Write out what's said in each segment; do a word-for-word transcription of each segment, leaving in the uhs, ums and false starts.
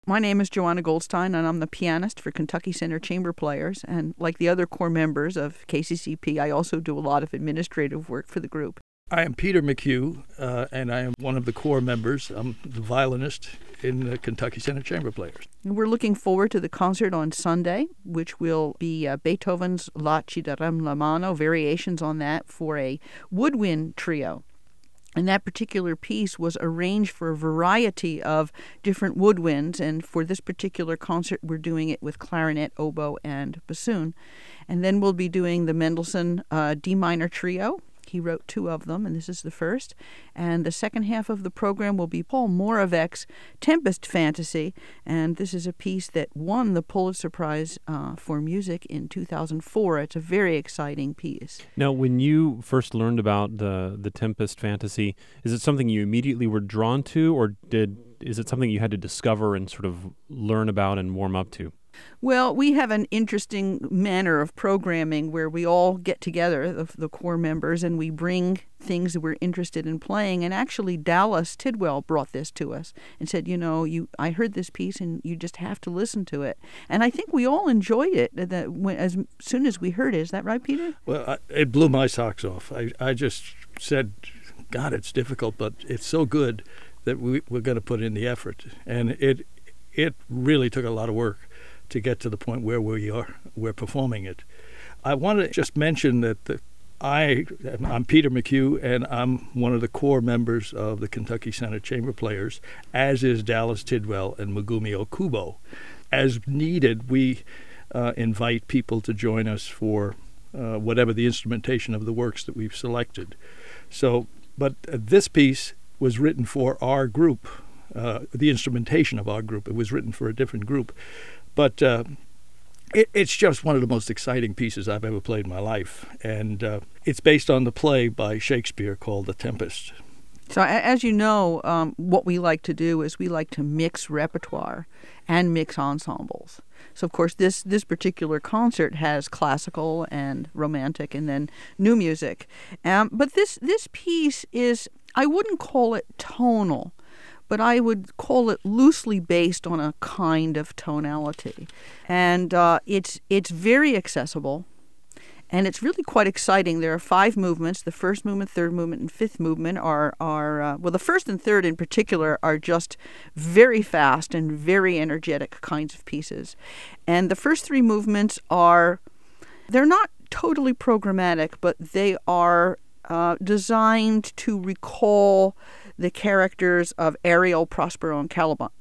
My name is Joanna Goldstein, and I'm the pianist for Kentucky Center Chamber Players. And like the other core members of K C C P, I also do a lot of administrative work for the group. I am Peter McHugh, uh, and I am one of the core members. I'm the violinist in the Kentucky Center Chamber Players. We're looking forward to the concert on Sunday, which will be uh, Beethoven's La Ci darem la mano, variations on that for a woodwind trio. And that particular piece was arranged for a variety of different woodwinds, and for this particular concert, we're doing it with clarinet, oboe, and bassoon. And then we'll be doing the Mendelssohn uh, D minor trio. He wrote two of them, and this is the first. And the second half of the program will be Paul Moravec's Tempest Fantasy, and this is a piece that won the Pulitzer Prize uh, for Music in two thousand four. It's a very exciting piece. Now, when you first learned about the the Tempest Fantasy, is it something you immediately were drawn to, or did is it something you had to discover and sort of learn about and warm up to? Well, we have an interesting manner of programming where we all get together, the, the core members, and we bring things that we're interested in playing. And actually, Dallas Tidwell brought this to us and said, you know, you I heard this piece and you just have to listen to it. And I think we all enjoyed it that when, as soon as we heard it. Is that right, Peter? Well, I, it blew my socks off. I, I just said, God, it's difficult, but it's so good that we, we're going to put in the effort. And it it really took a lot of work to get to the point where we are, we're performing it. I want to just mention that the, I, I'm Peter McHugh, and I'm one of the core members of the Kentucky Center Chamber Players, as is Dallas Tidwell and Megumi Okubo. As needed, we uh, invite people to join us for uh, whatever the instrumentation of the works that we've selected. So, but uh, this piece was written for our group, uh, the instrumentation of our group. It was written for a different group. But uh, it, it's just one of the most exciting pieces I've ever played in my life. And uh, it's based on the play by Shakespeare called The Tempest. So as you know, um, what we like to do is we like to mix repertoire and mix ensembles. So, of course, this, this particular concert has classical and romantic and then new music. Um, but this, this piece is, I wouldn't call it tonal, but I would call it loosely based on a kind of tonality. And uh, it's it's very accessible, and it's really quite exciting. There are five movements. The first movement, third movement, and fifth movement are, are uh, well, the first and third in particular are just very fast and very energetic kinds of pieces. And the first three movements are, they're not totally programmatic, but they are uh, designed to recall the characters of Ariel, Prospero, and Caliban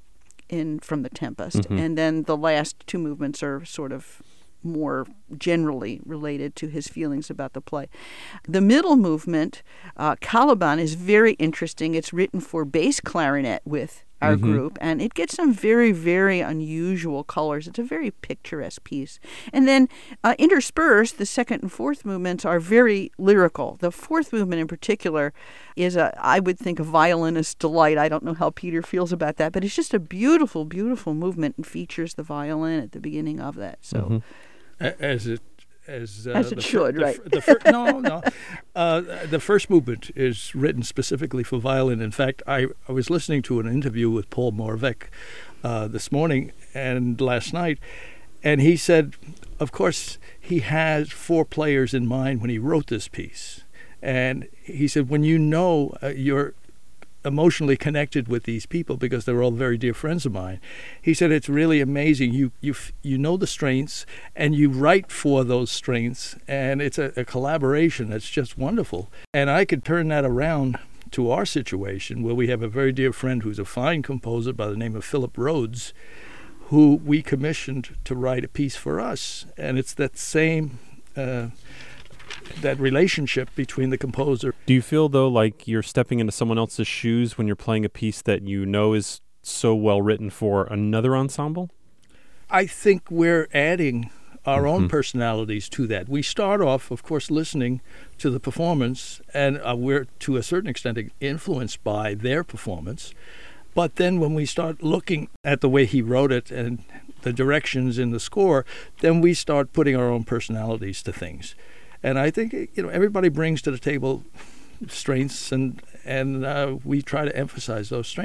in from The Tempest. Mm-hmm. And then the last two movements are sort of more generally related to his feelings about the play. The middle movement, uh, Caliban, is very interesting. It's written for bass clarinet with our mm-hmm. group, and it gets some very, very unusual colors. It's a very picturesque piece. And then uh, interspersed, the second and fourth movements are very lyrical. The fourth movement in particular is, a, I would think, a violinist's delight. I don't know how Peter feels about that, but it's just a beautiful, beautiful movement and features the violin at the beginning of that. So, mm-hmm. As it As, uh, As it the should, fir- right? The, fir- the fir- no, no. Uh, the first movement is written specifically for violin. In fact, I, I was listening to an interview with Paul Moravec uh, this morning and last night, and he said, of course, he has four players in mind when he wrote this piece. And he said, when you know uh, you're emotionally connected with these people because they're all very dear friends of mine. He said it's really amazing. You you you know the strengths and you write for those strengths, and it's a, a collaboration that's just wonderful. And I could turn that around to our situation where we have a very dear friend who's a fine composer by the name of Philip Rhodes, who we commissioned to write a piece for us, and it's that same uh, that relationship between the composer. Do you feel, though, like you're stepping into someone else's shoes when you're playing a piece that you know is so well written for another ensemble? I think we're adding our mm-hmm. own personalities to that. We start off, of course, listening to the performance, and uh, we're, to a certain extent, influenced by their performance. But then when we start looking at the way he wrote it and the directions in the score, then we start putting our own personalities to things. And I think, you know, everybody brings to the table strengths, and and uh, we try to emphasize those strengths.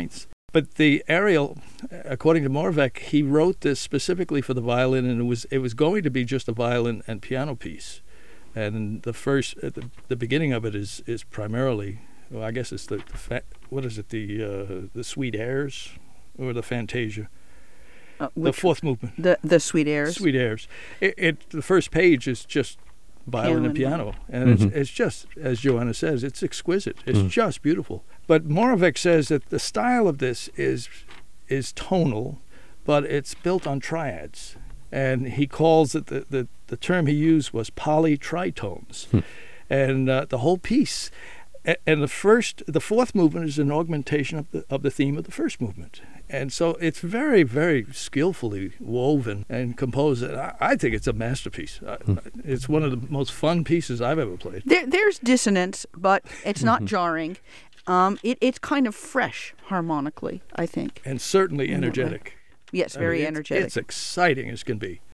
But the Ariel, according to Moravec, he wrote this specifically for the violin, and it was it was going to be just a violin and piano piece. And the first, uh, the, the beginning of it is is primarily, well, I guess it's the, the fa- what is it, the uh, the Sweet Airs or the Fantasia, Uh, the which, fourth movement. the the Sweet Airs. Sweet Airs. It, it the first page is just violin and piano, and Mhm. it's it's just, as Joanna says, it's exquisite. It's Mm. just beautiful. But Moravec says that the style of this is is tonal, but it's built on triads, and he calls it the the, the term he used was polytritones, Hmm. and uh, the whole piece. a- And the first, the fourth movement is an augmentation of the of the theme of the first movement, and so it's very, very skillfully woven and composed. And I, I think it's a masterpiece. I, it's one of the most fun pieces I've ever played. There, there's dissonance, but it's not Mhm. jarring. Um, it, it's kind of fresh harmonically, I think. And certainly In that way. energetic. Yes, I mean, very it's- energetic. It's exciting as can be.